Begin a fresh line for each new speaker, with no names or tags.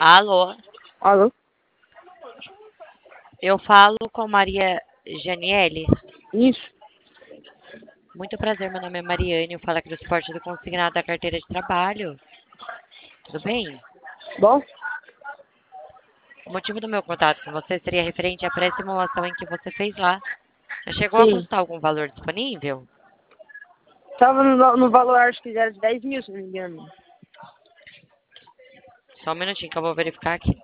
Alô,
Alô?
eu falo com Maria Janiele.
Isso.
Muito prazer, meu nome é Mariane, eu falo aqui do suporte do consignado da carteira de trabalho. Tudo bem?
Bom?
O motivo do meu contato com você seria referente à pré-simulação em que você fez lá. Já chegou a
Sim.
consultar algum valor disponível?
Tava no valor, acho que era de 10 mil, se não me engano.
Só um minutinho que eu vou verificar aqui.